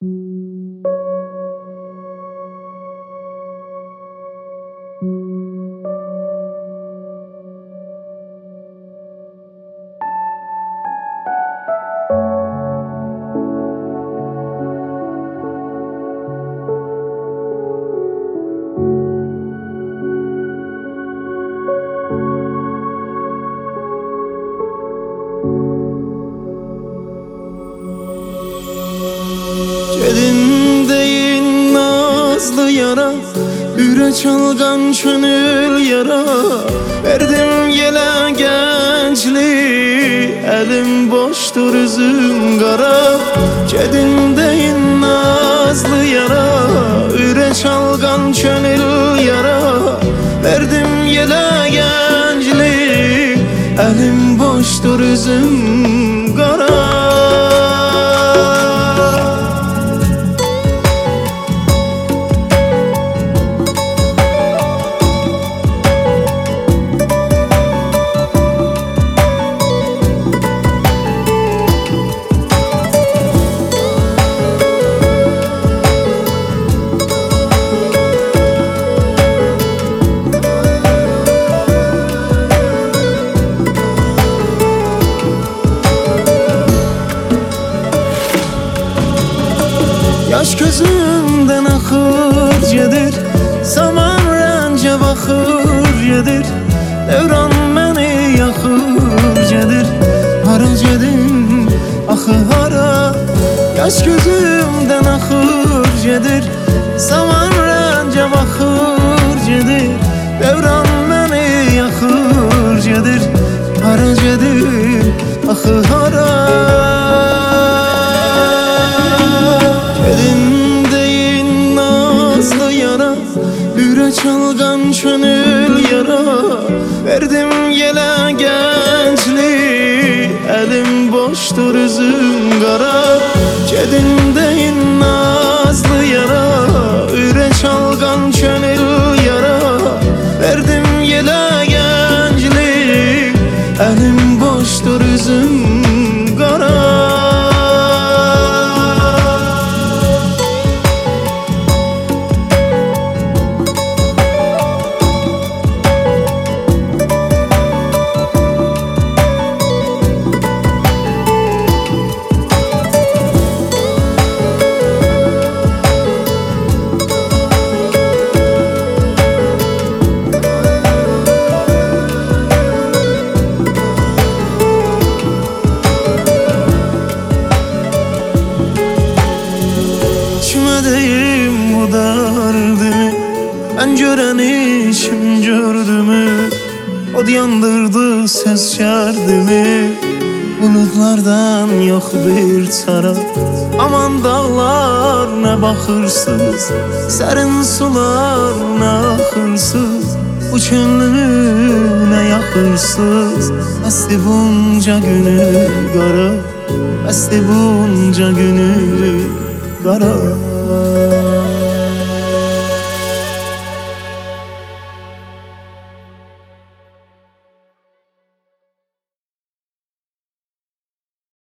Elimdeyin nazlı yara, yüre çalgan çönül yara. Verdim yele gençliği, elim boştur üzüm kara. Kedimdeyin nazlı yara, yüre çalgan çönül yara. Verdim yele gençliği, elim boştur üzüm kara. Yaş gözümden akır gedir, zaman rəncə baxır gedir. Devran məni yaxır gedir, hara gedim, axı hara. Yaş gözümden akır gedir, zaman rəncə baxır gedir. Devran məni yaxır gedir, hara gedim, axı hara. Elimdeyin nazlı yara, yüre çalgan çönül yara. Verdim yele gençliği, elim boştur üzüm kara. Kedimdeyin nazlı yara, yüre çalgan çönül yara. Verdim yele gençliği, elim boştur üzüm kara. Deyim bu derdimi, ben göreni kim gördü mü? Od yandırdı ses şerdimi. Bulutlardan yok bir çara. Aman dağlar ne bakırsız, serin sular ne akırsız. Bu könlümü ne yakırsız. Esti bunca günü kara, esti bunca günü kara.